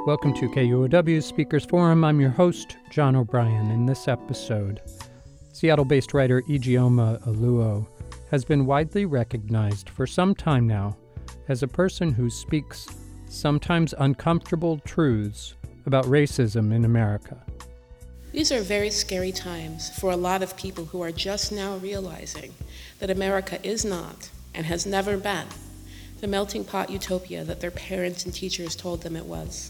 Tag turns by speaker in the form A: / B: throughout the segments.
A: Welcome to KUOW Speakers Forum. I'm your host, John O'Brien. In this episode, Seattle-based writer Ijeoma Oluo has been widely recognized for some time now as a person who speaks sometimes uncomfortable truths about racism in America.
B: These are very scary times for a lot of people who are just now realizing that America is not, and has never been, the melting pot utopia that their parents and teachers told them it was.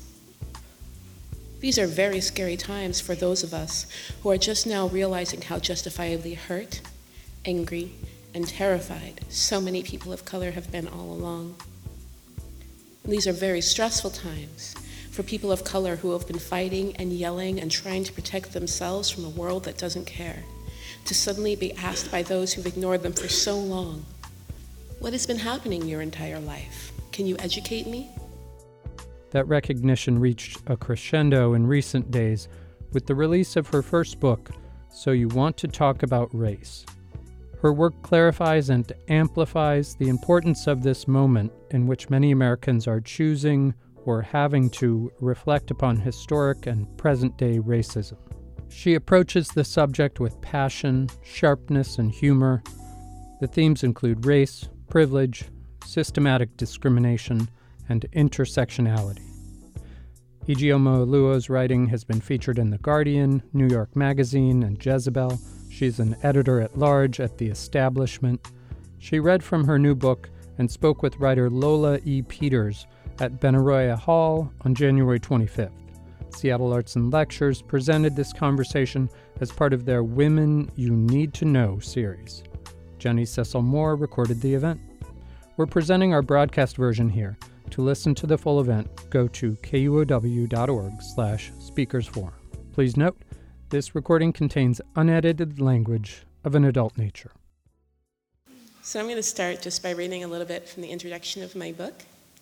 B: These are very scary times for those of us who are just now realizing how justifiably hurt, angry, and terrified so many people of color have been all along. These are very stressful times for people of color who have been fighting and yelling and trying to protect themselves from a world that doesn't care, to suddenly be asked by those who've ignored them for so long, "What has been happening your entire life? Can you educate me?"
A: That recognition reached a crescendo in recent days with the release of her first book, So You Want to Talk About Race. Her work clarifies and amplifies the importance of this moment in which many Americans are choosing or having to reflect upon historic and present-day racism. She approaches the subject with passion, sharpness, and humor. The themes include race, privilege, systematic discrimination, and intersectionality. Ijeoma Oluo's writing has been featured in The Guardian, New York Magazine, and Jezebel. She's an editor-at-large at The Establishment. She read from her new book and spoke with writer Lola E. Peters at Benaroya Hall on January 25th. Seattle Arts and Lectures presented this conversation as part of their Women You Need to Know series. Jenny Cecil Moore recorded the event. We're presenting our broadcast version here. To listen to the full event, go to kuow.org/speakersforum. Please note, this recording contains unedited language of an adult nature.
B: So I'm going to start just by reading a little bit from the introduction of my book.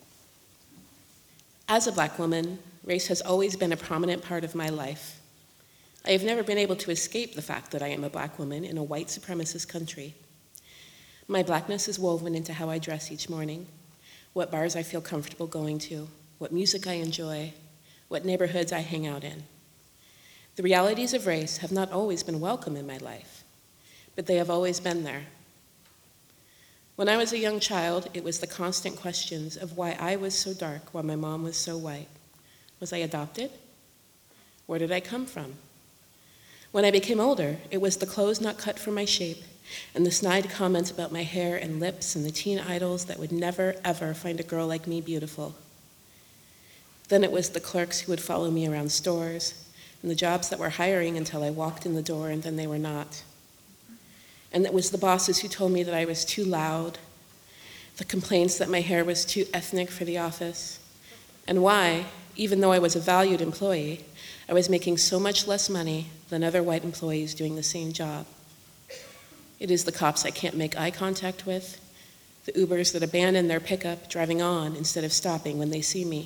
B: As a Black woman, race has always been a prominent part of my life. I have never been able to escape the fact that I am a Black woman in a white supremacist country. My Blackness is woven into how I dress each morning, what bars I feel comfortable going to, what music I enjoy, what neighborhoods I hang out in. The realities of race have not always been welcome in my life, but they have always been there. When I was a young child, it was the constant questions of why I was so dark while my mom was so white. Was I adopted? Where did I come from? When I became older, it was the clothes not cut for my shape, and the snide comments about my hair and lips and the teen idols that would never, ever find a girl like me beautiful. Then it was the clerks who would follow me around stores, and the jobs that were hiring until I walked in the door and then they were not. And it was the bosses who told me that I was too loud, the complaints that my hair was too ethnic for the office, and why, even though I was a valued employee, I was making so much less money than other white employees doing the same job. It is the cops I can't make eye contact with, the Ubers that abandon their pickup driving on instead of stopping when they see me.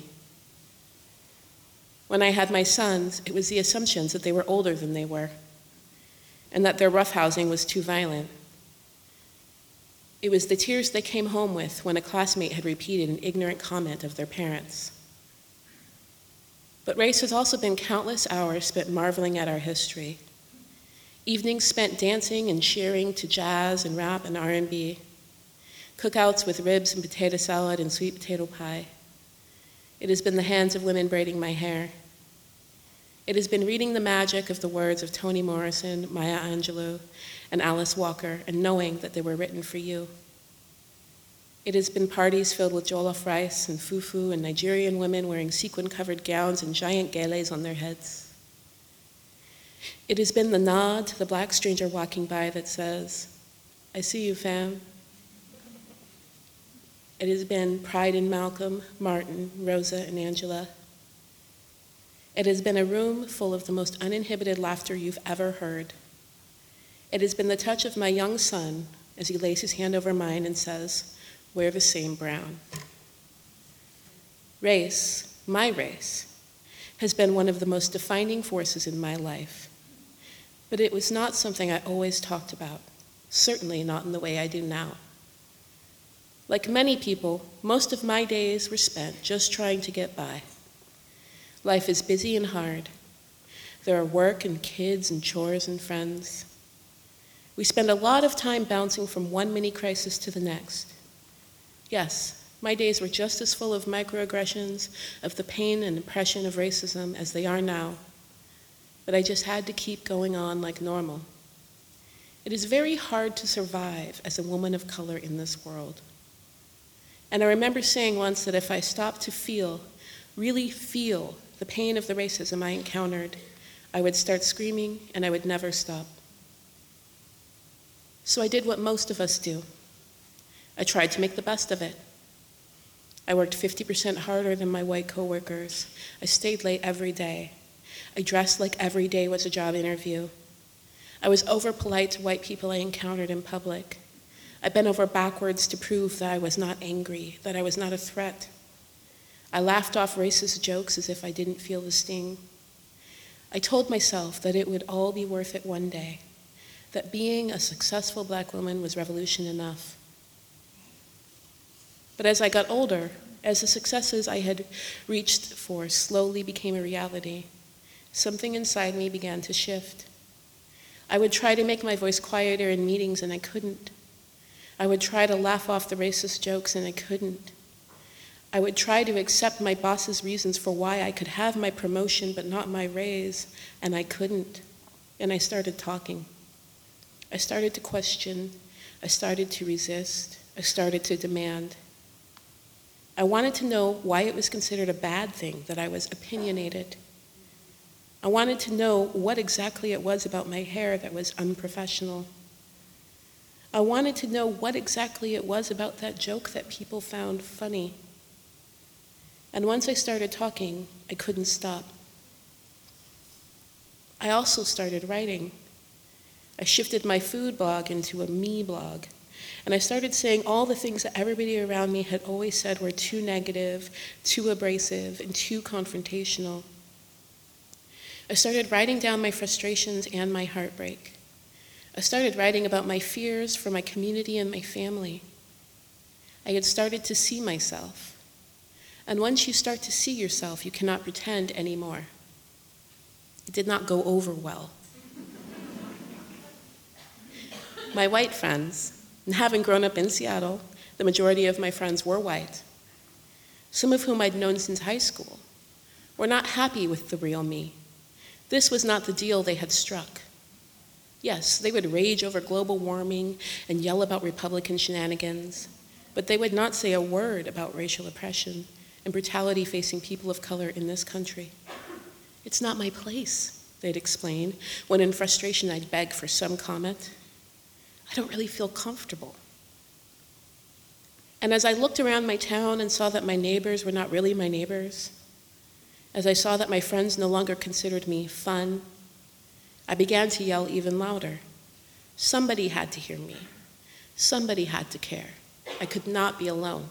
B: When I had my sons, it was the assumptions that they were older than they were, and that their roughhousing was too violent. It was the tears they came home with when a classmate had repeated an ignorant comment of their parents. But race has also been countless hours spent marveling at our history. Evenings spent dancing and cheering to jazz and rap and R&B. Cookouts with ribs and potato salad and sweet potato pie. It has been the hands of women braiding my hair. It has been reading the magic of the words of Toni Morrison, Maya Angelou, and Alice Walker, and knowing that they were written for you. It has been parties filled with jollof rice and fufu and Nigerian women wearing sequin-covered gowns and giant geles on their heads. It has been the nod to the Black stranger walking by that says, "I see you, fam." It has been pride in Malcolm, Martin, Rosa, and Angela. It has been a room full of the most uninhibited laughter you've ever heard. It has been the touch of my young son as he lays his hand over mine and says, "We're the same brown." Race, my race, has been one of the most defining forces in my life. But it was not something I always talked about, certainly not in the way I do now. Like many people, most of my days were spent just trying to get by. Life is busy and hard. There are work and kids and chores and friends. We spend a lot of time bouncing from one mini crisis to the next. Yes, my days were just as full of microaggressions, of the pain and oppression of racism as they are now, but I just had to keep going on like normal. It is very hard to survive as a woman of color in this world. And I remember saying once that if I stopped to feel, really feel, the pain of the racism I encountered, I would start screaming and I would never stop. So I did what most of us do. I tried to make the best of it. I worked 50% harder than my white coworkers. I stayed late every day. I dressed like every day was a job interview. I was over-polite to white people I encountered in public. I bent over backwards to prove that I was not angry, that I was not a threat. I laughed off racist jokes as if I didn't feel the sting. I told myself that it would all be worth it one day, that being a successful Black woman was revolution enough. But as I got older, as the successes I had reached for slowly became a reality, something inside me began to shift. I would try to make my voice quieter in meetings and I couldn't. I would try to laugh off the racist jokes and I couldn't. I would try to accept my boss's reasons for why I could have my promotion but not my raise, and I couldn't. And I started talking. I started to question. I started to resist. I started to demand. I wanted to know why it was considered a bad thing that I was opinionated. I wanted to know what exactly it was about my hair that was unprofessional. I wanted to know what exactly it was about that joke that people found funny. And once I started talking, I couldn't stop. I also started writing. I shifted my food blog into a me blog. And I started saying all the things that everybody around me had always said were too negative, too abrasive, and too confrontational. I started writing down my frustrations and my heartbreak. I started writing about my fears for my community and my family. I had started to see myself. And once you start to see yourself, you cannot pretend anymore. It did not go over well. My white friends, and having grown up in Seattle, the majority of my friends were white, some of whom I'd known since high school, were not happy with the real me. This was not the deal they had struck. Yes, they would rage over global warming and yell about Republican shenanigans, but they would not say a word about racial oppression and brutality facing people of color in this country. It's not my place, they'd explain, when in frustration I'd beg for some comment. I don't really feel comfortable. And as I looked around my town and saw that my neighbors were not really my neighbors, as I saw that my friends no longer considered me fun, I began to yell even louder. Somebody had to hear me. Somebody had to care. I could not be alone.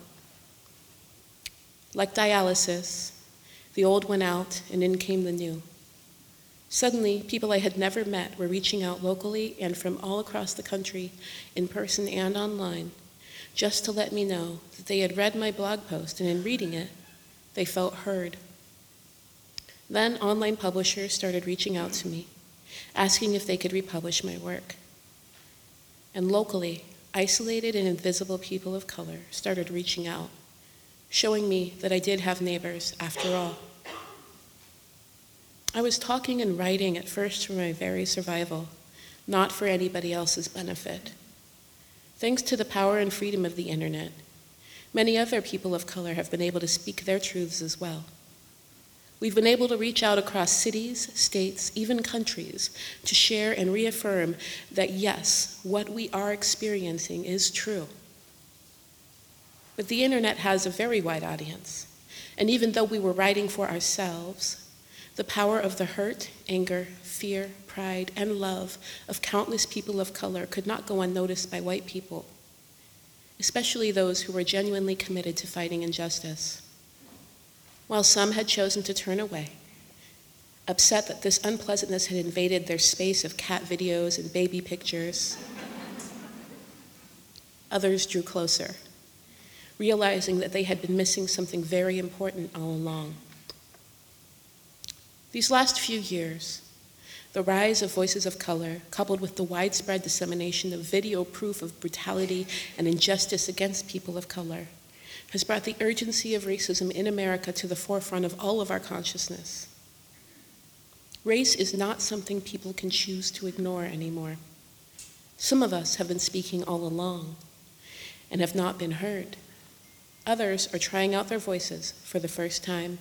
B: Like dialysis, the old went out and in came the new. Suddenly, people I had never met were reaching out locally and from all across the country, in person and online, just to let me know that they had read my blog post and in reading it, they felt heard. Then online publishers started reaching out to me, asking if they could republish my work. And locally, isolated and invisible people of color started reaching out, showing me that I did have neighbors after all. I was talking and writing at first for my very survival, not for anybody else's benefit. Thanks to the power and freedom of the internet, many other people of color have been able to speak their truths as well. We've been able to reach out across cities, states, even countries, to share and reaffirm that yes, what we are experiencing is true. But the internet has a very wide audience, and even though we were writing for ourselves, the power of the hurt, anger, fear, pride, and love of countless people of color could not go unnoticed by white people, especially those who were genuinely committed to fighting injustice. While some had chosen to turn away, upset that this unpleasantness had invaded their space of cat videos and baby pictures, others drew closer, realizing that they had been missing something very important all along. These last few years, the rise of voices of color, coupled with the widespread dissemination of video proof of brutality and injustice against people of color, has brought the urgency of racism in America to the forefront of all of our consciousness. Race is not something people can choose to ignore anymore. Some of us have been speaking all along and have not been heard. Others are trying out their voices for the first time.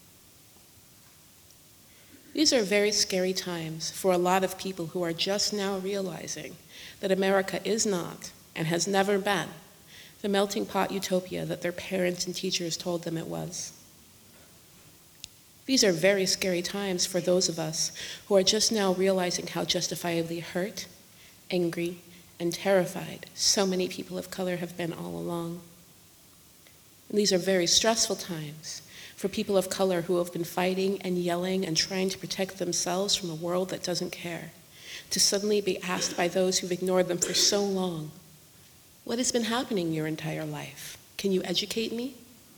B: These are very scary times for a lot of people who are just now realizing that America is not, and has never been, the melting pot utopia that their parents and teachers told them it was. These are very scary times for those of us who are just now realizing how justifiably hurt, angry, and terrified so many people of color have been all along. And these are very stressful times for people of color who have been fighting and yelling and trying to protect themselves from a world that doesn't care, to suddenly be asked by those who've ignored them for so long, "What has been happening your entire life? Can you educate me?"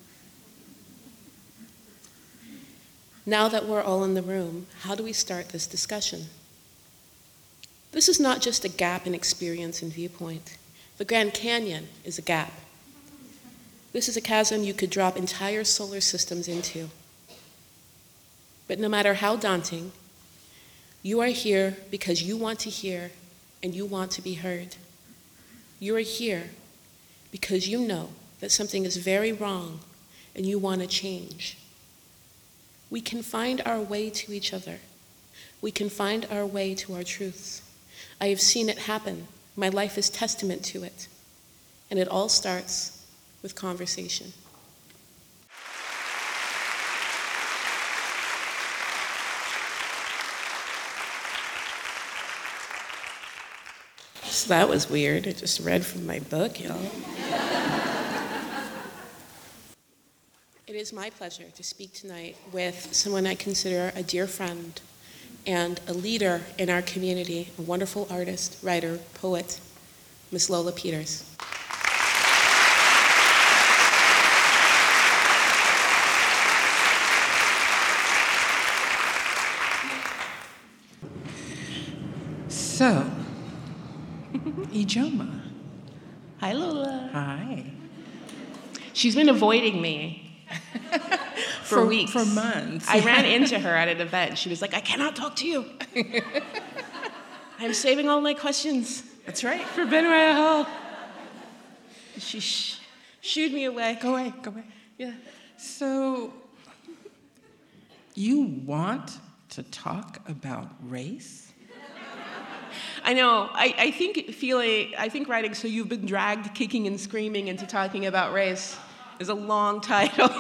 B: Now that we're all in the room, how do we start this discussion? This is not just a gap in experience and viewpoint. The Grand Canyon is a gap. This is a chasm you could drop entire solar systems into. But no matter how daunting, you are here because you want to hear and you want to be heard. You are here because you know that something is very wrong and you want to change. We can find our way to each other. We can find our way to our truths. I have seen it happen. My life is testament to it. And it all starts with conversation. So that was weird. I just read from my book, y'all. It is my pleasure to speak tonight with someone I consider a dear friend and a leader in our community, a wonderful artist, writer, poet, Miss Lola Peters.
C: So, Ijoma.
B: Hi, Lola.
C: Hi.
B: She's been avoiding me for weeks.
C: For months.
B: I ran into her at an event. She was like, "I cannot talk to you. I'm saving all my questions."
C: That's right.
B: For Benway Hall. She shooed me away.
C: Go away.
B: Yeah.
C: So, you want to talk about race?
B: I know. I think writing "So You've Been Dragged Kicking and Screaming into Talking About Race" is a long title.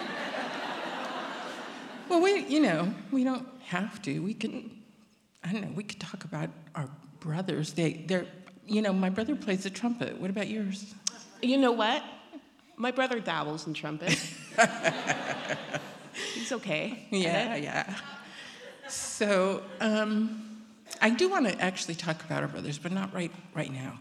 C: Well, we don't have to. We could talk about our brothers. They're my brother plays the trumpet. What about yours?
B: You know what? My brother dabbles in trumpet. He's okay.
C: Yeah. So, I do want to actually talk about our brothers, but not right now.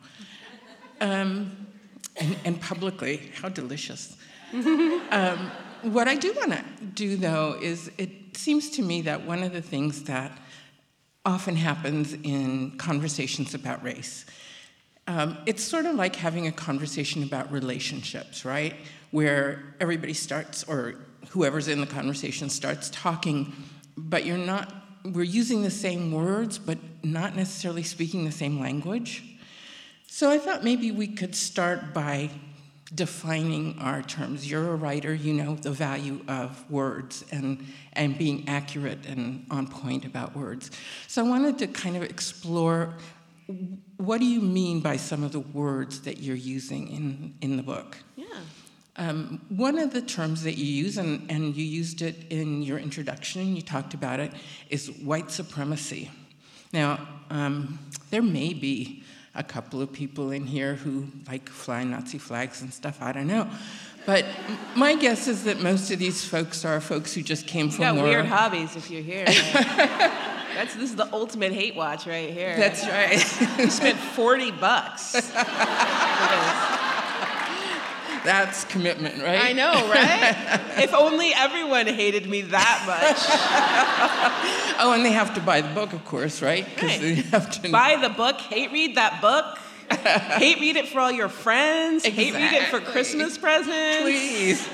C: And publicly, how delicious. What I do want to do, though, is it seems to me that one of the things that often happens in conversations about race, it's sort of like having a conversation about relationships, right? Where everybody starts, or whoever's in the conversation starts talking, but we're using the same words, but not necessarily speaking the same language. So I thought maybe we could start by defining our terms. You're a writer, you know the value of words and being accurate and on point about words. So I wanted to kind of explore, what do you mean by some of the words that you're using in the book?
B: Yeah.
C: One of the terms that you use, and you used it in your introduction, you talked about it, is white supremacy. Now, there may be a couple of people in here who like fly Nazi flags and stuff, I don't know. But my guess is that most of these folks are folks who just came from war.
B: You got weird hobbies if you're here. This is the ultimate hate watch right here.
C: That's right.
B: You spent $40 for this.
C: That's commitment, right?
D: I know, right? If only everyone hated me that much.
C: Oh, and they have to buy the book, of course, right? Because they have to
D: buy the book, hate read that book, hate read it for all your friends, hate read it for Christmas presents.
C: Please.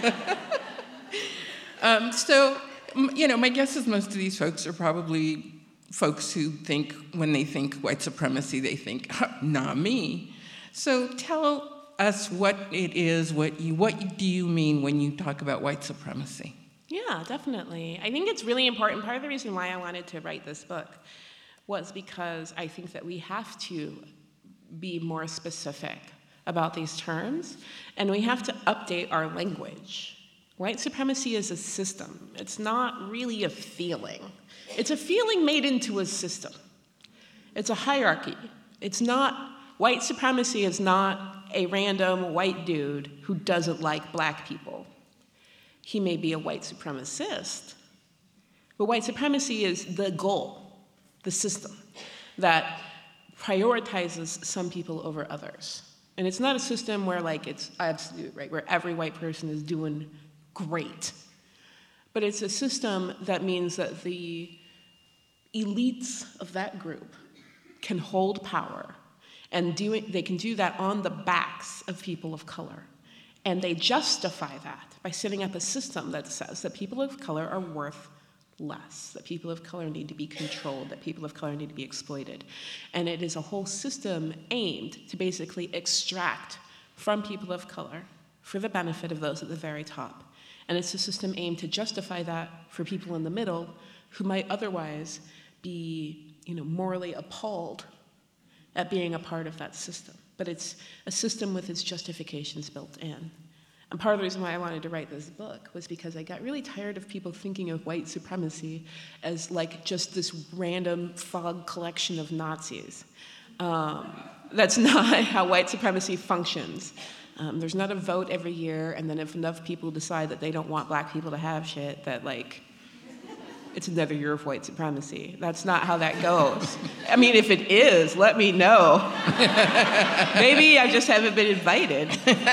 C: My guess is most of these folks are probably folks who think, when they think white supremacy, they think, nah, me. So tell us what it is, what do you mean when you talk about white supremacy?
B: Yeah, definitely. I think it's really important. Part of the reason why I wanted to write this book was because I think that we have to be more specific about these terms, and we have to update our language. White supremacy is a system. It's not really a feeling. It's a feeling made into a system. It's a hierarchy. White supremacy is not a random white dude who doesn't like black people. He may be a white supremacist, but white supremacy is the goal, the system that prioritizes some people over others. And it's not a system where it's absolute, right, where every white person is doing great. But it's a system that means that the elites of that group can hold power, and they can do that on the backs of people of color. And they justify that by setting up a system that says that people of color are worth less, that people of color need to be controlled, that people of color need to be exploited. And it is a whole system aimed to basically extract from people of color for the benefit of those at the very top. And it's a system aimed to justify that for people in the middle who might otherwise be, morally appalled at being a part of that system. But it's a system with its justifications built in. And part of the reason why I wanted to write this book was because I got really tired of people thinking of white supremacy as just this random fog collection of Nazis. That's not how white supremacy functions. There's not a vote every year, and then if enough people decide that they don't want black people to have shit, that it's another year of white supremacy. That's not how that goes. I mean, if it is, let me know. Maybe I just haven't been invited.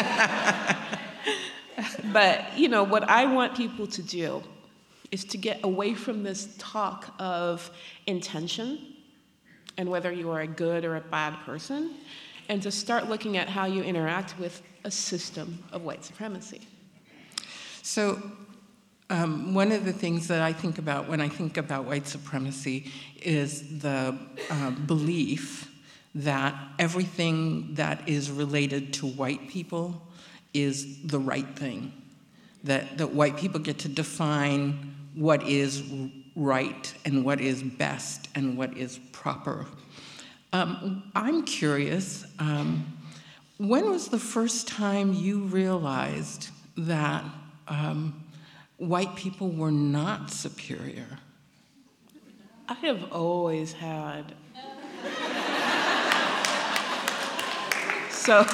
B: But, what I want people to do is to get away from this talk of intention and whether you are a good or a bad person, and to start looking at how you interact with a system of white supremacy.
C: So, one of the things that I think about when I think about white supremacy is the belief that everything that is related to white people is the right thing, that white people get to define what is right and what is best and what is proper. I'm curious, when was the first time you realized that white people were not superior?
B: I have always had. So,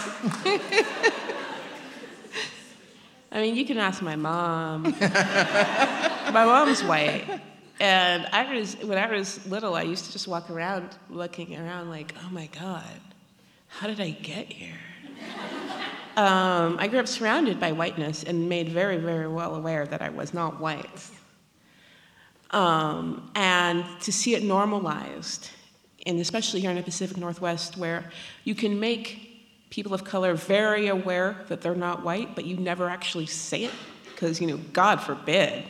B: you can ask my mom. My mom's white. And when I was little, I used to just walk around looking around oh my God, how did I get here? I grew up surrounded by whiteness and made very, very well aware that I was not white. And to see it normalized, and especially here in the Pacific Northwest, where you can make people of color very aware that they're not white, but you never actually say it, because, God forbid.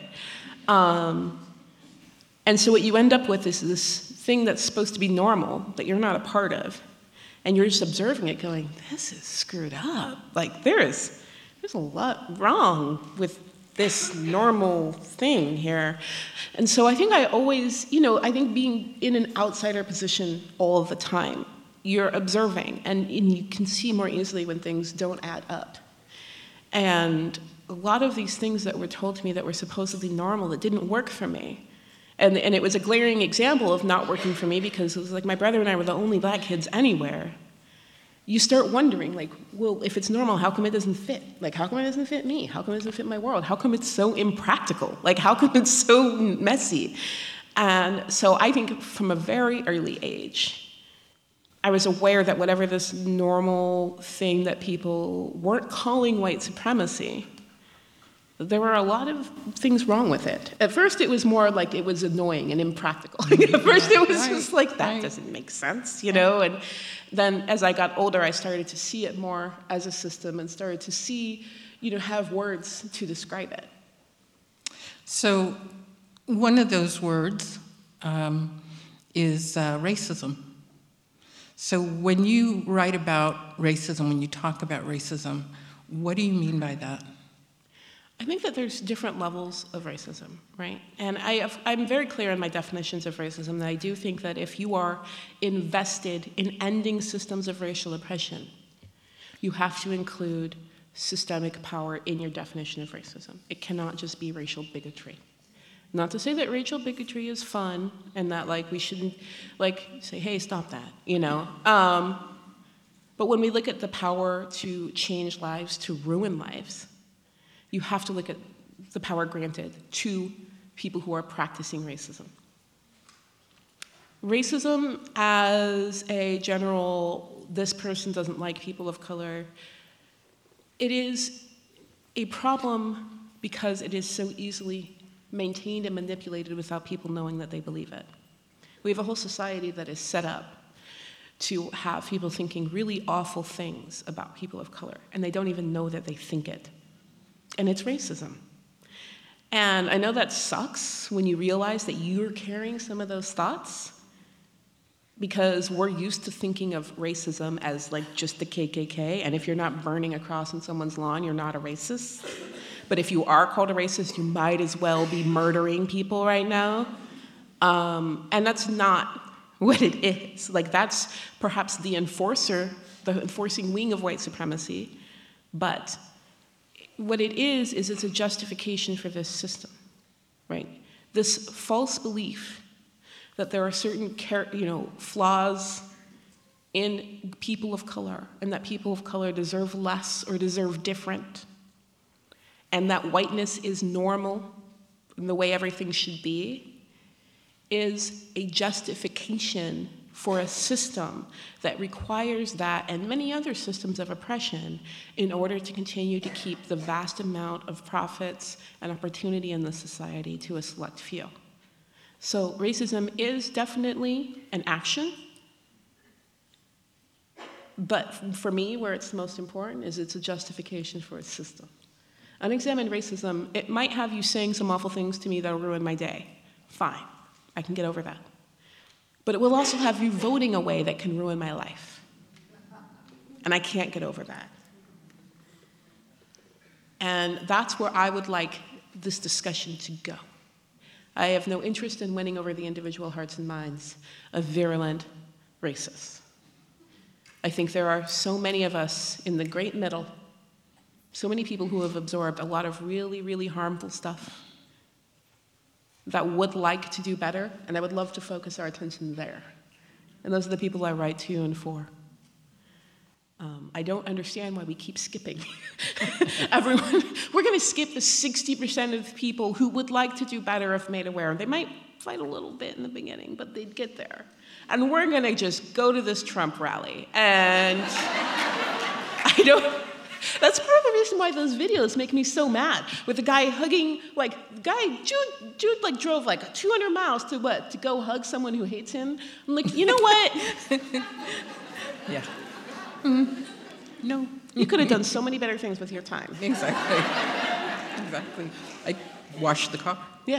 B: And so what you end up with is this thing that's supposed to be normal, that you're not a part of. And you're just observing it going, this is screwed up. There's a lot wrong with this normal thing here. And so I think I always, I think being in an outsider position all the time, you're observing, and you can see more easily when things don't add up. And a lot of these things that were told to me that were supposedly normal, that didn't work for me. And it was a glaring example of not working for me, because it was my brother and I were the only black kids anywhere. You start wondering, well, if it's normal, how come it doesn't fit? How come it doesn't fit me? How come it doesn't fit my world? How come it's so impractical? How come it's so messy? And so I think from a very early age, I was aware that whatever this normal thing that people weren't calling white supremacy, there were a lot of things wrong with it. At first, it was more like it was annoying and impractical. At first, it was just like, that doesn't make sense, And then as I got older, I started to see it more as a system and started to see, have words to describe it.
C: So one of those words is racism. So when you write about racism, when you talk about racism, what do you mean by that?
B: I think that there's different levels of racism, right? And I'm very clear in my definitions of racism that I do think that if you are invested in ending systems of racial oppression, you have to include systemic power in your definition of racism. It cannot just be racial bigotry. Not to say that racial bigotry is fun and that we shouldn't say, hey, stop that, But when we look at the power to change lives, to ruin lives, you have to look at the power granted to people who are practicing racism. Racism as a general, this person doesn't like people of color, it is a problem because it is so easily maintained and manipulated without people knowing that they believe it. We have a whole society that is set up to have people thinking really awful things about people of color, and they don't even know that they think it. And it's racism. And I know that sucks when you realize that you're carrying some of those thoughts, because we're used to thinking of racism as just the KKK, and if you're not burning a cross on someone's lawn, you're not a racist. But if you are called a racist, you might as well be murdering people right now. And that's not what it is. That's perhaps the enforcing wing of white supremacy, but what it is it's a justification for this system, right? This false belief that there are certain flaws in people of color, and that people of color deserve less or deserve different, and that whiteness is normal and the way everything should be, is a justification for a system that requires that and many other systems of oppression in order to continue to keep the vast amount of profits and opportunity in the society to a select few. So racism is definitely an action, but for me, where it's most important is it's a justification for a system. Unexamined racism, it might have you saying some awful things to me that'll ruin my day. Fine, I can get over that. But it will also have you voting a way that can ruin my life. And I can't get over that. And that's where I would like this discussion to go. I have no interest in winning over the individual hearts and minds of virulent racists. I think there are so many of us in the great middle, so many people who have absorbed a lot of really, really harmful stuff that would like to do better, and I would love to focus our attention there. And those are the people I write to and for. I don't understand why we keep skipping. Everyone, we're going to skip the 60% of people who would like to do better if made aware. They might fight a little bit in the beginning, but they'd get there. And we're going to just go to this Trump rally. And that's part of the reason why those videos make me so mad. With the guy hugging, Jude drove 200 miles to what? To go hug someone who hates him? I'm like, you know what?
C: Yeah.
B: Mm-hmm. No. You could have done so many better things with your time.
C: Exactly. Exactly. I washed the car.
B: Yeah.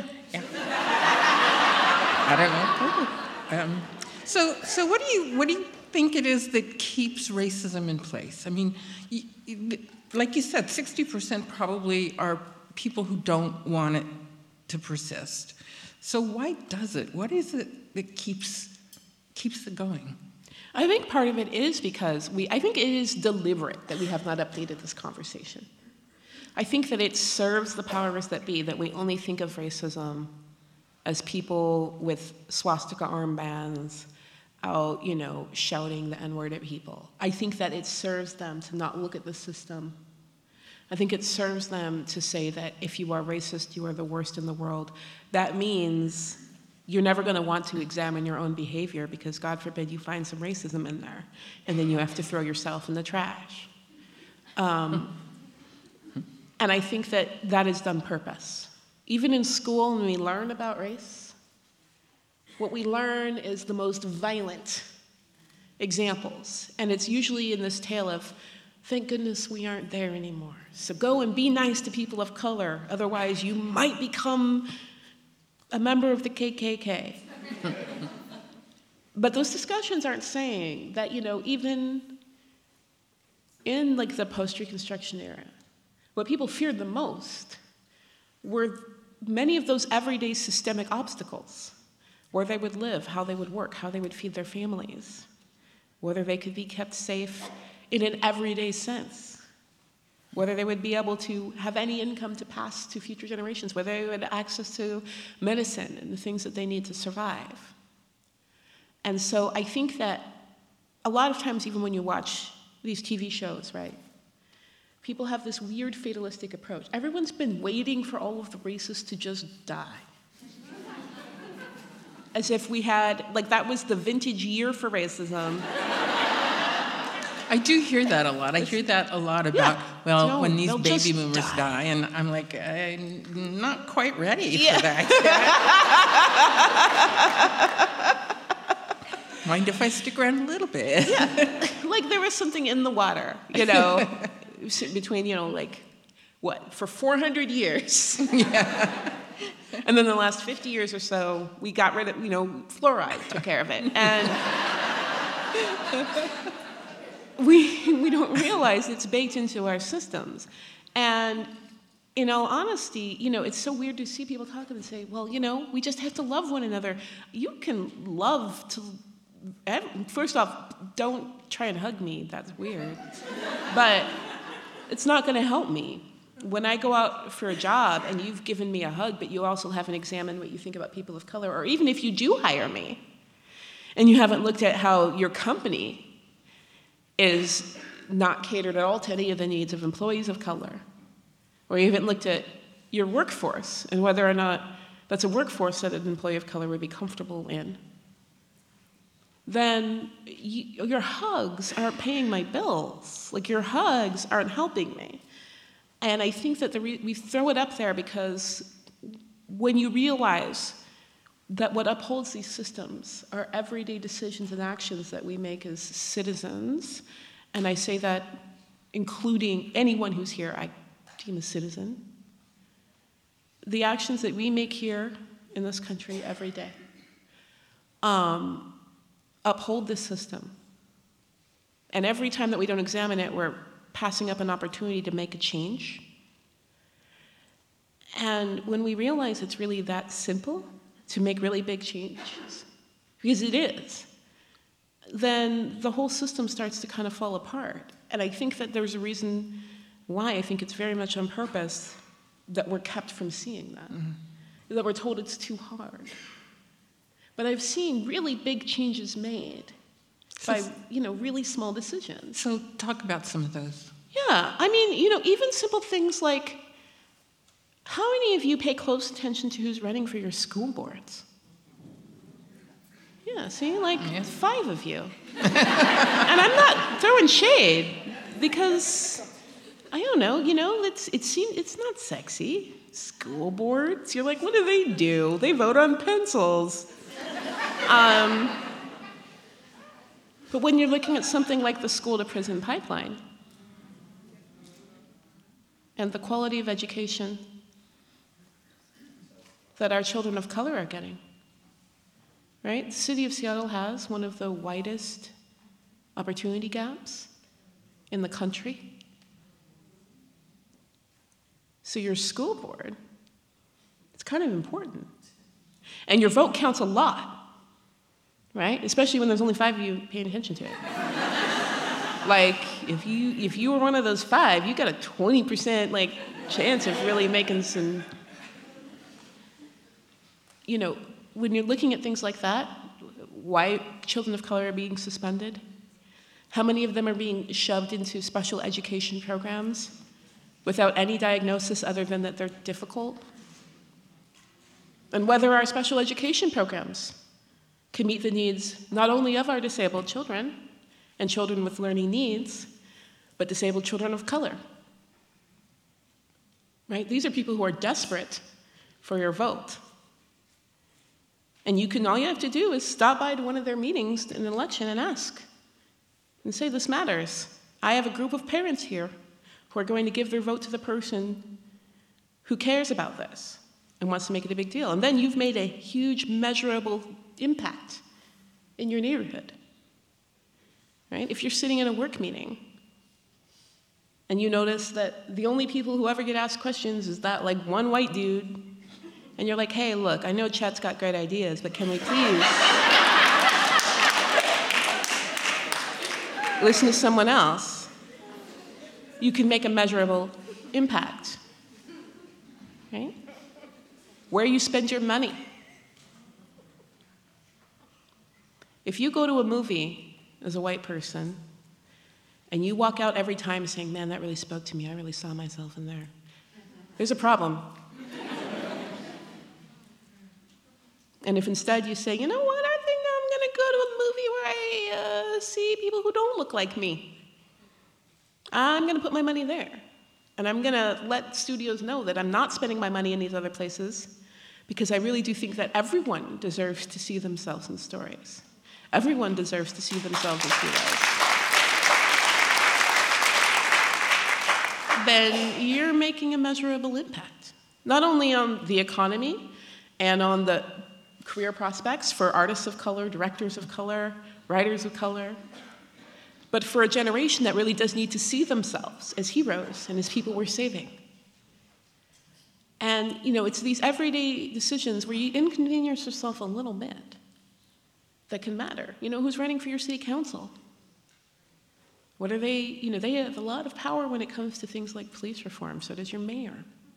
C: I don't know. So what do you think it is that keeps racism in place? I mean, like you said, 60% probably are people who don't want it to persist. So why does it? What is it that keeps it going?
B: I think part of it is because I think it is deliberate that we have not updated this conversation. I think that it serves the powers that be that we only think of racism as people with swastika armbands out, shouting the N-word at people. I think that it serves them to not look at the system. I think it serves them to say that if you are racist, you are the worst in the world. That means you're never going to want to examine your own behavior because, God forbid, you find some racism in there, and then you have to throw yourself in the trash. And I think that is done purpose. Even in school, when we learn about race, what we learn is the most violent examples. And it's usually in this tale of, thank goodness we aren't there anymore. So go and be nice to people of color, otherwise you might become a member of the KKK. But those discussions aren't saying that, even in like the post-Reconstruction era, what people feared the most were many of those everyday systemic obstacles, where they would live, how they would work, how they would feed their families, whether they could be kept safe in an everyday sense, whether they would be able to have any income to pass to future generations, whether they would have access to medicine and the things that they need to survive. And so I think that a lot of times, even when you watch these TV shows, right, people have this weird fatalistic approach. Everyone's been waiting for all of the racists to just die. As if we had, like, that was the vintage year for racism.
C: I do hear that a lot. I hear that a lot about, when these baby boomers die, and I'm like, I'm not quite ready for that. Mind if I stick around a little bit?
B: Yeah, like there was something in the water, between, for 400 years. Yeah. And then the last 50 years or so, we got rid of, fluoride took care of it. And we don't realize it's baked into our systems. And in all honesty, it's so weird to see people talk and say, well, we just have to love one another. You can love to, first off, don't try and hug me, that's weird. But it's not gonna help me. When I go out for a job and you've given me a hug, but you also haven't examined what you think about people of color, or even if you do hire me, and you haven't looked at how your company is not catered at all to any of the needs of employees of color, or you haven't looked at your workforce and whether or not that's a workforce that an employee of color would be comfortable in, then your hugs aren't paying my bills. Like, your hugs aren't helping me. And I think that we throw it up there because when you realize that what upholds these systems are everyday decisions and actions that we make as citizens, and I say that including anyone who's here, I deem a citizen, the actions that we make here in this country every day uphold this system. And every time that we don't examine it, we're passing up an opportunity to make a change. And when we realize it's really that simple to make really big changes, because it is, then the whole system starts to kind of fall apart. And I think that there's a reason why I think it's very much on purpose that we're kept from seeing that, that we're told it's too hard. But I've seen really big changes made by, really small decisions.
C: So talk about some of those.
B: Yeah, I mean, even simple things like, how many of you pay close attention to who's running for your school boards? Yeah, see, 5 of you. And I'm not throwing shade because, I don't know, it's not sexy. School boards, you're like, what do? They vote on pencils. But when you're looking at something like the school-to-prison pipeline and the quality of education that our children of color are getting, right? The city of Seattle has one of the widest opportunity gaps in the country. So your school board, it's kind of important. And your vote counts a lot. Right? Especially when there's only 5 of you paying attention to it. If you were one of those 5, you got a 20% chance of really making some. When you're looking at things like that, why children of color are being suspended, how many of them are being shoved into special education programs without any diagnosis other than that they're difficult. and whether our special education programs can meet the needs not only of our disabled children and children with learning needs, but disabled children of color. Right? These are people who are desperate for your vote. And all you have to do is stop by to one of their meetings in an election and ask. And say, this matters. I have a group of parents here who are going to give their vote to the person who cares about this and wants to make it a big deal. And then you've made a huge, measurable impact in your neighborhood. Right? If you're sitting in a work meeting and you notice that the only people who ever get asked questions is that like one white dude, and you're like, hey, look, I know Chet's got great ideas, but can we please listen to someone else? You can make a measurable impact, right? Where you spend your money. If you go to a movie as a white person, and you walk out every time saying, man, that really spoke to me, I really saw myself in there, there's a problem. And if instead you say, you know what, I think I'm going to go to a movie where I see people who don't look like me, I'm going to put my money there. And I'm going to let studios know that I'm not spending my money in these other places, because I really do think that everyone deserves to see themselves in stories. Everyone deserves to see themselves as heroes. Then you're making a measurable impact, not only on the economy and on the career prospects for artists of color, directors of color, writers of color, but for a generation that really does need to see themselves as heroes and as people we're saving. And, it's these everyday decisions where you inconvenience yourself a little bit that can matter. Who's running for your city council? What are they? They have a lot of power when it comes to things like police reform, so does your mayor.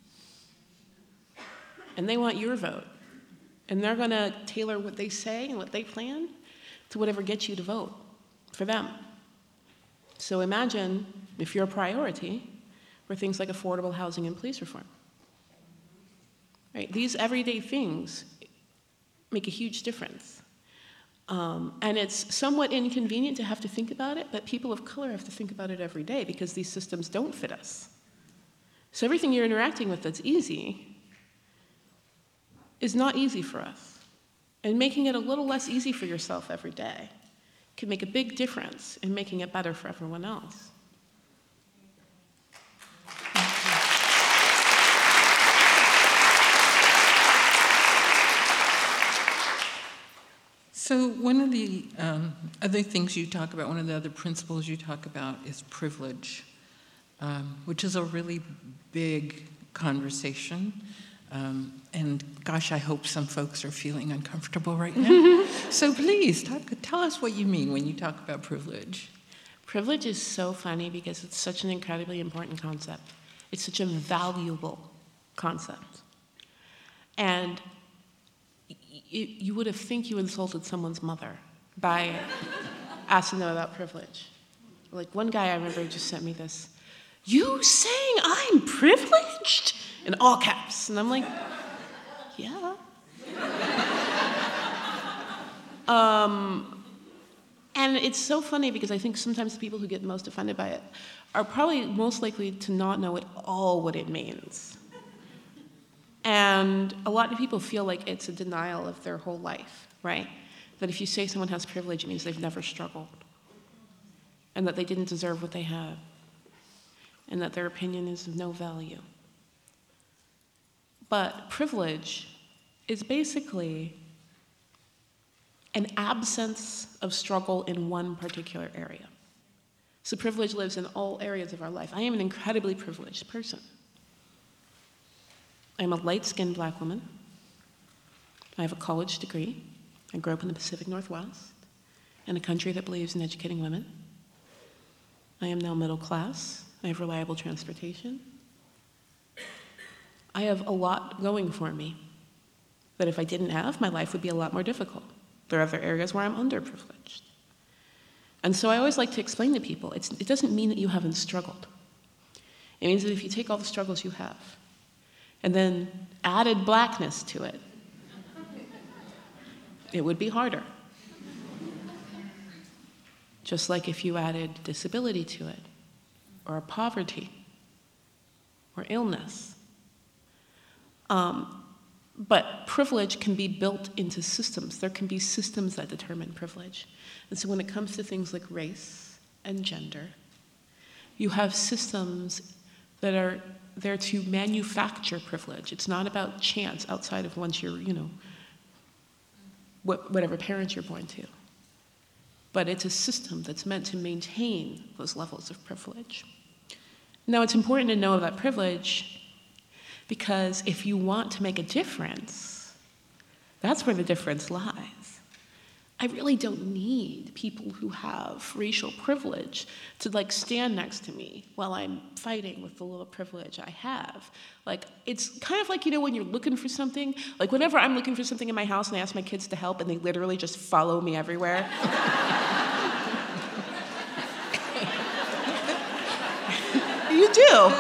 B: And they want your vote. And they're going to tailor what they say and what they plan to whatever gets you to vote for them. So imagine if your priority were things like affordable housing and police reform. Right? These everyday things make a huge difference. And it's somewhat inconvenient to have to think about it, but people of color have to think about it every day because these systems don't fit us. So everything you're interacting with that's easy is not easy for us. And making it a little less easy for yourself every day can make a big difference in making it better for everyone else.
C: So one of the other things you talk about, one of the other principles you talk about is privilege, which is a really big conversation. And gosh, I hope some folks are feeling uncomfortable right now. So please, tell us what you mean when you talk about privilege.
B: Privilege is so funny because it's such an incredibly important concept. It's such a valuable concept. And you would think you insulted someone's mother by asking them about privilege. Like one guy I remember just sent me this, "You saying I'm privileged?" in all caps. And I'm like, yeah. And it's so funny because I think sometimes the people who get most offended by it are probably most likely to not know at all what it means. And a lot of people feel like it's a denial of their whole life, right? That if you say someone has privilege, it means they've never struggled, and that they didn't deserve what they have, and that their opinion is of no value. But privilege is basically an absence of struggle in one particular area. So privilege lives in all areas of our life. I am an incredibly privileged person. I'm a light-skinned black woman. I have a college degree. I grew up in the Pacific Northwest, in a country that believes in educating women. I am now middle class. I have reliable transportation. I have a lot going for me that if I didn't have, my life would be a lot more difficult. There are other areas where I'm underprivileged. And so I always like to explain to people, it doesn't mean that you haven't struggled. It means that if you take all the struggles you have, and then added blackness to it, It would be harder. Just like if you added disability to it, or poverty, or illness. But privilege can be built into systems. There can be systems that determine privilege. And so when it comes to things like race and gender, you have systems that are there to manufacture privilege. It's not about chance outside of once you're, whatever parents you're born to. But it's a system that's meant to maintain those levels of privilege. Now, it's important to know about privilege because if you want to make a difference, that's where the difference lies. I really don't need people who have racial privilege to stand next to me while I'm fighting with the little privilege I have. It's kind of like, when you're looking for something, whenever I'm looking for something in my house and I ask my kids to help and they literally just follow me everywhere. You do.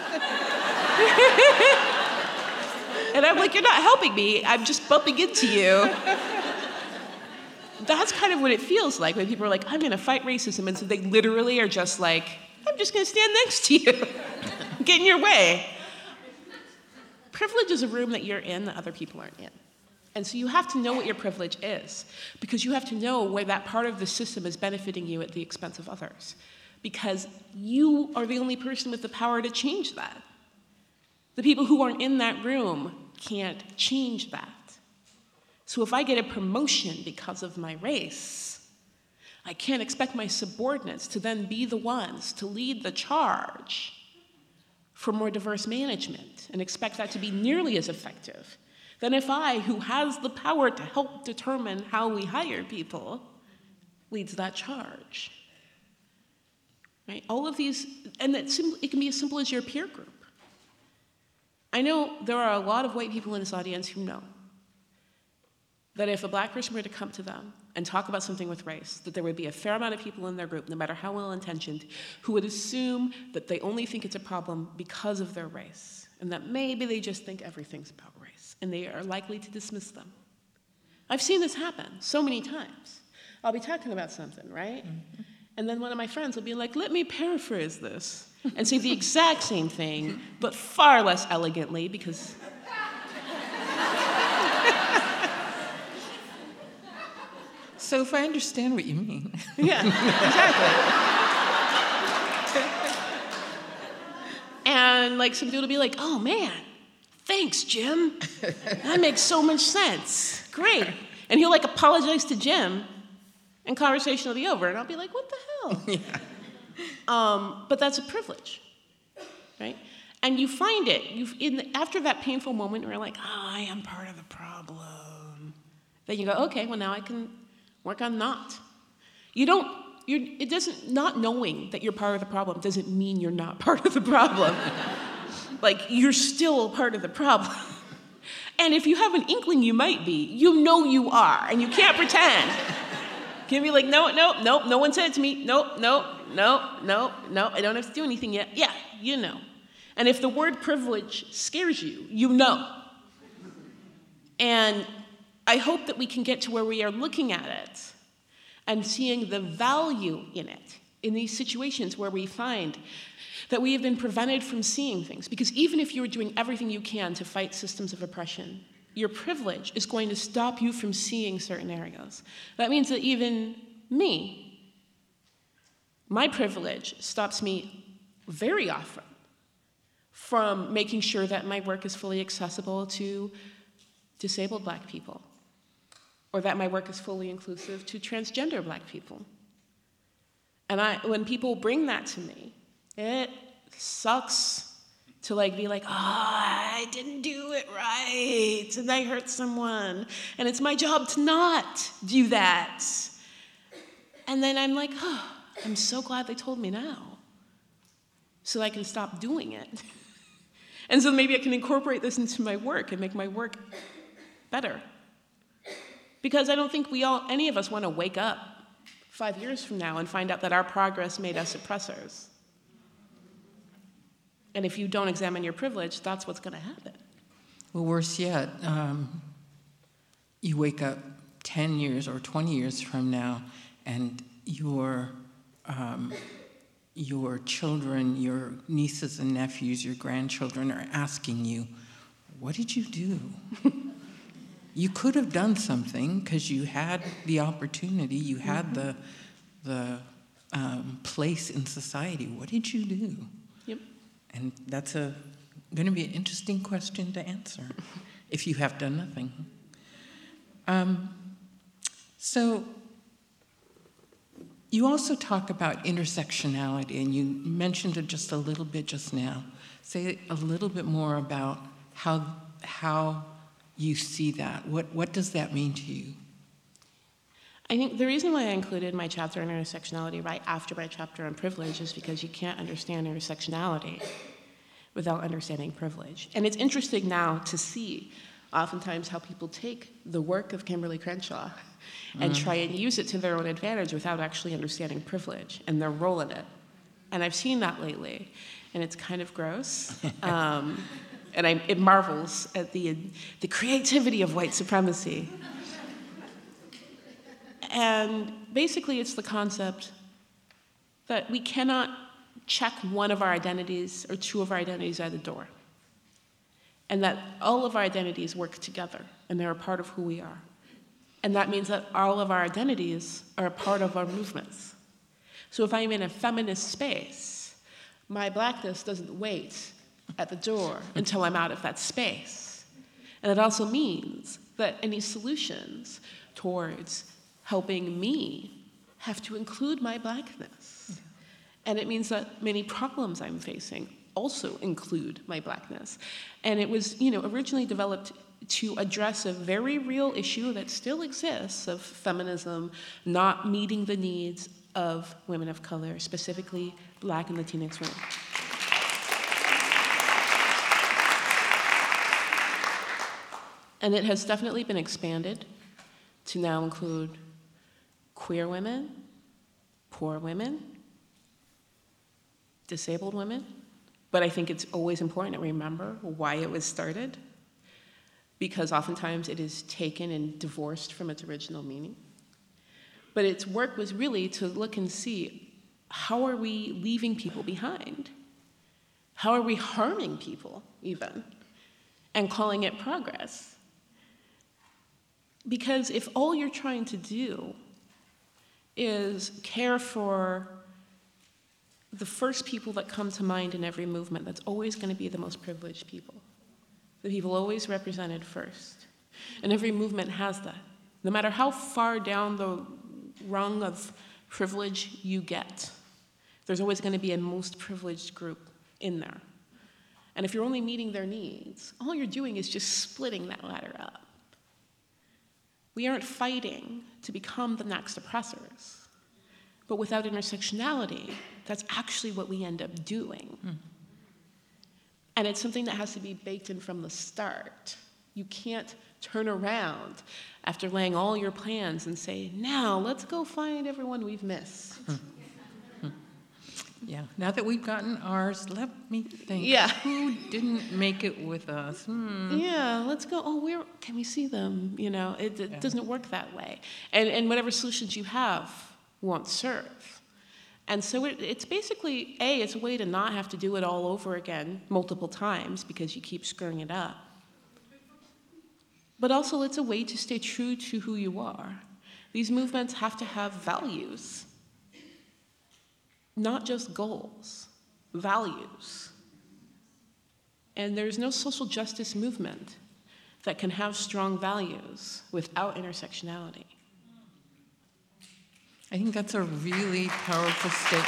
B: And I'm like, you're not helping me, I'm just bumping into you. That's kind of what it feels like when people are like, I'm gonna fight racism, and so they literally are just like, I'm just gonna stand next to you, get in your way. Privilege is a room that you're in that other people aren't in. And so you have to know what your privilege is, because you have to know where that part of the system is benefiting you at the expense of others. Because you are the only person with the power to change that. The people who aren't in that room can't change that. So if I get a promotion because of my race, I can't expect my subordinates to then be the ones to lead the charge for more diverse management and expect that to be nearly as effective than if I, who has the power to help determine how we hire people, leads that charge. Right? All of these, and it can be as simple as your peer group. I know there are a lot of white people in this audience who know that if a black person were to come to them and talk about something with race, that there would be a fair amount of people in their group, no matter how well-intentioned, who would assume that they only think it's a problem because of their race, and that maybe they just think everything's about race, and they are likely to dismiss them. I've seen this happen so many times. I'll be talking about something, right? Mm-hmm. And then one of my friends will be like, let me paraphrase this, and say the exact same thing, but far less elegantly, because...
C: So if I understand what you mean.
B: Yeah, exactly. And some dude will be like, oh man, thanks, Jim. That makes so much sense. Great. And he'll apologize to Jim, and conversation will be over. And I'll be like, what the hell?
C: Yeah.
B: But that's a privilege, right? And you find it, after that painful moment where you're like, I am part of the problem. Then you go, okay, well now I can work on not. Not knowing that you're part of the problem doesn't mean you're not part of the problem. You're still part of the problem. And if you have an inkling you might be, you know you are, and you can't pretend. You can be like, no, no one said it to me. No, I don't have to do anything yet. Yeah, you know. And if the word privilege scares you, you know. And I hope that we can get to where we are looking at it and seeing the value in it, in these situations where we find that we have been prevented from seeing things. Because even if you're doing everything you can to fight systems of oppression, your privilege is going to stop you from seeing certain areas. That means that even me, my privilege stops me very often from making sure that my work is fully accessible to disabled Black people, or that my work is fully inclusive to transgender Black people. And when people bring that to me, it sucks to be like, I didn't do it right, and I hurt someone, and it's my job to not do that. And then I'm like, I'm so glad they told me now, so I can stop doing it. And so maybe I can incorporate this into my work and make my work better. Because I don't think any of us want to wake up 5 years from now and find out that our progress made us oppressors. And if you don't examine your privilege, that's what's going to happen.
C: Well, worse yet, you wake up 10 years or 20 years from now, and your children, your nieces and nephews, your grandchildren are asking you, what did you do? You could have done something because you had the opportunity, you had the place in society. What did you do?
B: Yep.
C: And that's going to be an interesting question to answer if you have done nothing. So you also talk about intersectionality, and you mentioned it just a little bit just now. Say a little bit more about how you see that. What does that mean to you?
B: I think the reason why I included my chapter on intersectionality right after my chapter on privilege is because you can't understand intersectionality without understanding privilege. And it's interesting now to see oftentimes how people take the work of Kimberly Crenshaw and try and use it to their own advantage without actually understanding privilege and their role in it. And I've seen that lately, and it's kind of gross. And it marvels at the creativity of white supremacy. And basically, it's the concept that we cannot check one of our identities or two of our identities at the door, and that all of our identities work together, and they're a part of who we are. And that means that all of our identities are a part of our movements. So if I'm in a feminist space, my blackness doesn't wait at the door until I'm out of that space. And it also means that any solutions towards helping me have to include my blackness. And it means that many problems I'm facing also include my blackness. And it was, originally developed to address a very real issue that still exists of feminism not meeting the needs of women of color, specifically Black and Latinx women. And it has definitely been expanded to now include queer women, poor women, disabled women. But I think it's always important to remember why it was started, because oftentimes it is taken and divorced from its original meaning. But its work was really to look and see, how are we leaving people behind? How are we harming people, even, and calling it progress? Because if all you're trying to do is care for the first people that come to mind in every movement, that's always going to be the most privileged people. The people always represented first. And every movement has that. No matter how far down the rung of privilege you get, there's always going to be a most privileged group in there. And if you're only meeting their needs, all you're doing is just splitting that ladder up. We aren't fighting to become the next oppressors. But without intersectionality, that's actually what we end up doing. And it's something that has to be baked in from the start. You can't turn around after laying all your plans and say, now let's go find everyone we've missed.
C: Yeah, now that we've gotten ours, let me think.
B: Yeah.
C: Who didn't make it with us?
B: Yeah, let's go. Oh, where can we see them? It doesn't work that way. And whatever solutions you have won't serve. And so it's basically, it's a way to not have to do it all over again multiple times because you keep screwing it up. But also it's a way to stay true to who you are. These movements have to have values, not just goals, values. And there's no social justice movement that can have strong values without intersectionality.
C: I think that's a really powerful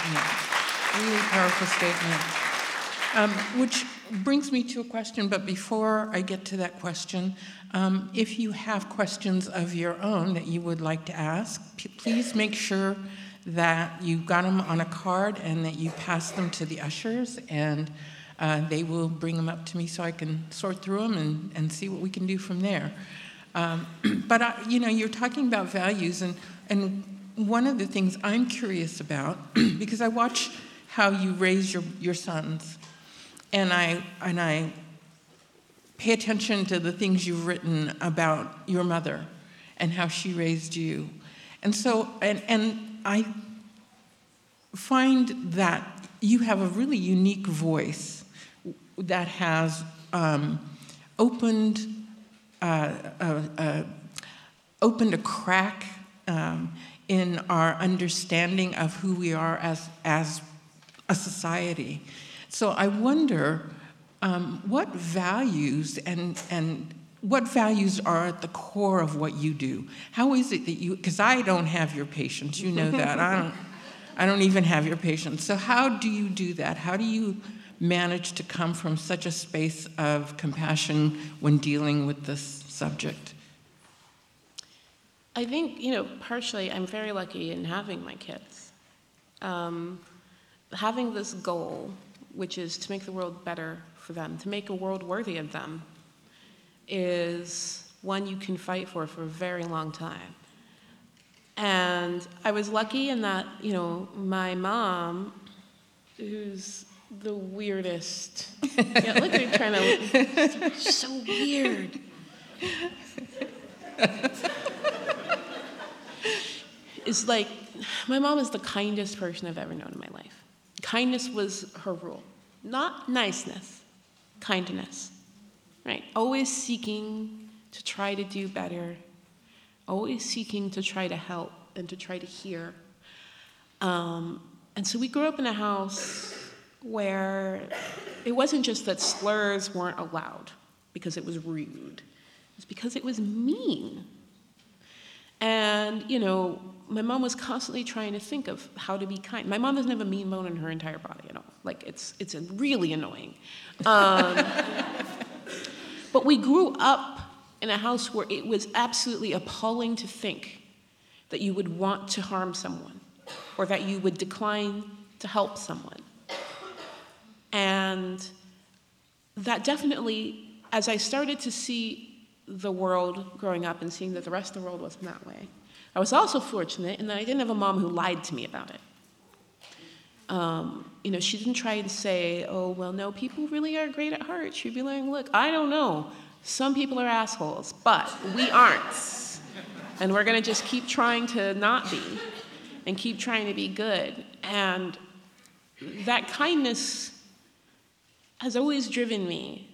C: statement. Which brings me to a question, but before I get to that question, if you have questions of your own that you would like to ask, please make sure that you got them on a card and that you pass them to the ushers, and they will bring them up to me so I can sort through them and see what we can do from there. But you're talking about values, and one of the things I'm curious about, because I watch how you raise your sons, and I pay attention to the things you've written about your mother and how she raised you. And so, and I find that you have a really unique voice that has opened a crack in our understanding of who we are as a society. So I wonder what values and what values are at the core of what you do? How is it that you, because I don't have your patience, you know that. I don't even have your patience. So how do you do that? How do you manage to come from such a space of compassion when dealing with this subject?
B: I think, partially I'm very lucky in having my kids. Having this goal, which is to make the world better for them, to make a world worthy of them, is one you can fight for a very long time. And I was lucky in that, my mom, who's the weirdest, yeah, look at her trying to, so weird. It's like, my mom is the kindest person I've ever known in my life. Kindness was her rule. Not niceness, kindness, right? Always seeking to try to do better, always seeking to try to help and to try to hear. And so we grew up in a house where it wasn't just that slurs weren't allowed because it was rude. It's because it was mean. And, my mom was constantly trying to think of how to be kind. My mom doesn't have a mean bone in her entire body at all. Like, it's really annoying. But we grew up in a house where it was absolutely appalling to think that you would want to harm someone or that you would decline to help someone. And that definitely, as I started to see the world growing up and seeing that the rest of the world wasn't that way, I was also fortunate in that I didn't have a mom who lied to me about it. She didn't try and say, oh, well, no, people really are great at heart. She'd be like, look, I don't know. Some people are assholes, but we aren't. And we're going to just keep trying to not be and keep trying to be good. And that kindness has always driven me,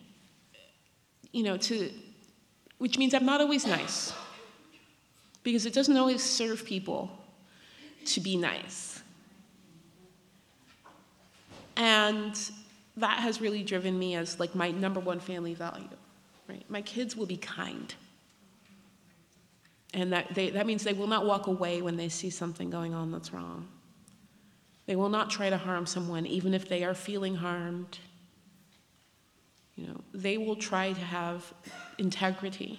B: which means I'm not always nice, because it doesn't always serve people to be nice. And that has really driven me as like my number one family value, right? My kids will be kind. And that means they will not walk away when they see something going on that's wrong. They will not try to harm someone, even if they are feeling harmed. They will try to have integrity.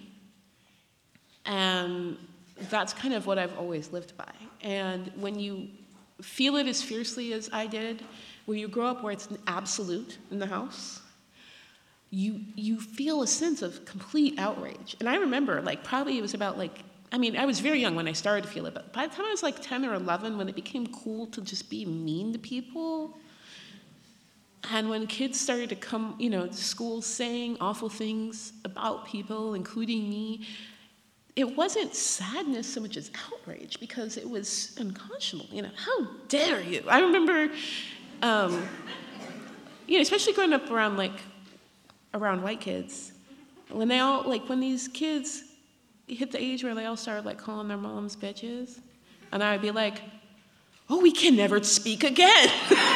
B: And that's kind of what I've always lived by. And when you feel it as fiercely as I did, where you grow up where it's an absolute in the house, you feel a sense of complete outrage. And I remember, probably it was about I was very young when I started to feel it, but by the time I was 10 or 11, when it became cool to just be mean to people, and when kids started to come, to school saying awful things about people, including me, it wasn't sadness so much as outrage, because it was unconscionable. How dare you? I remember, especially growing up around white kids, when they all when these kids hit the age where they all started calling their moms bitches, and I would be like, oh, we can never speak again.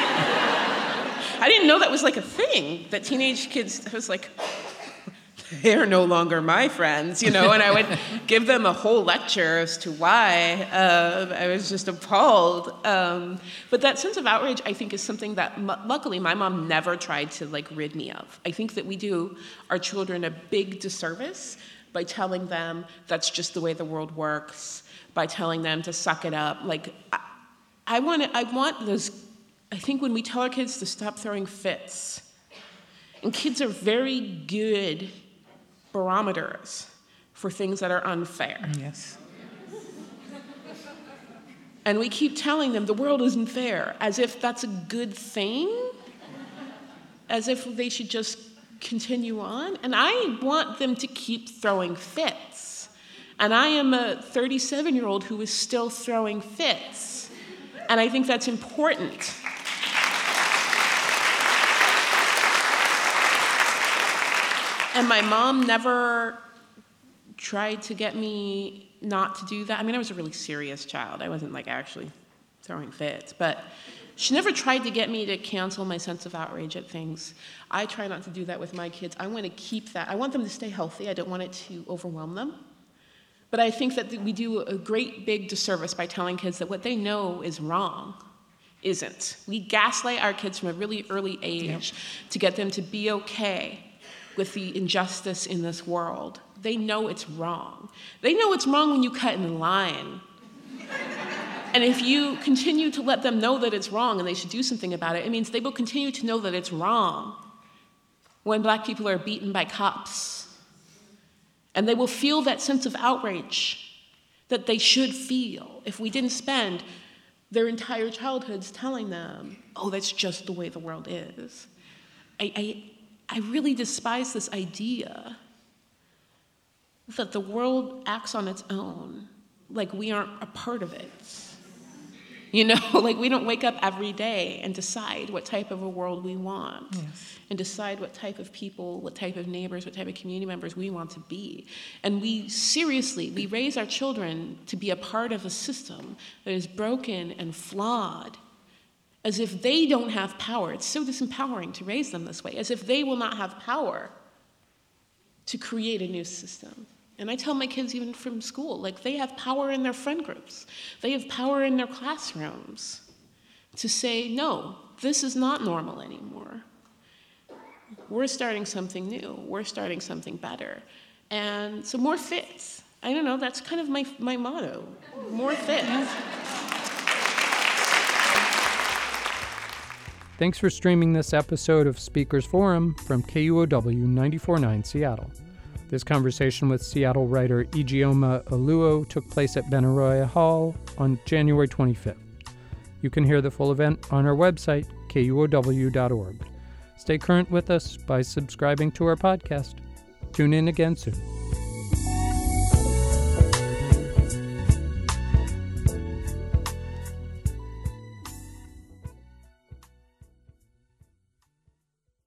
B: I didn't know that was a thing, that teenage kids, I was they're no longer my friends, and I would give them a whole lecture as to why. I was just appalled. But that sense of outrage, I think, is something that luckily my mom never tried to rid me of. I think that we do our children a big disservice by telling them that's just the way the world works, by telling them to suck it up. I want those. I think when we tell our kids to stop throwing fits, and kids are very good barometers for things that are unfair.
C: Yes.
B: And we keep telling them the world isn't fair, as if that's a good thing, as if they should just continue on. And I want them to keep throwing fits. And I am a 37-year-old who is still throwing fits. And I think that's important. And my mom never tried to get me not to do that. I mean, I was a really serious child. I wasn't like actually throwing fits, but she never tried to get me to cancel my sense of outrage at things. I try not to do that with my kids. I want to keep that. I want them to stay healthy. I don't want it to overwhelm them. But I think that we do a great big disservice by telling kids that what they know is wrong isn't. We gaslight our kids from a really early age to get them to be okay with the injustice in this world. They know it's wrong. They know it's wrong when you cut in line. And if you continue to let them know that it's wrong and they should do something about it, it means they will continue to know that it's wrong when Black people are beaten by cops. And they will feel that sense of outrage that they should feel if we didn't spend their entire childhoods telling them, oh, that's just the way the world is. I really despise this idea that the world acts on its own, like we aren't a part of it. You know, like we don't wake up every day and decide what type of a world we want, and decide what type of people, what type of neighbors, what type of community members we want to be. And we raise our children to be a part of a system that is broken and flawed, as if they don't have power. It's so disempowering to raise them this way, as if they will not have power to create a new system. And I tell my kids even from school, like they have power in their friend groups. They have power in their classrooms to say, no, this is not normal anymore. We're starting something new. We're starting something better. And so more fits. I don't know, that's kind of my motto, more fits.
A: Thanks for streaming this episode of Speakers Forum from KUOW 94.9 Seattle. This conversation with Seattle writer Ijeoma Oluo took place at Benaroya Hall on January 25th. You can hear the full event on our website, kuow.org. Stay current with us by subscribing to our podcast. Tune in again soon.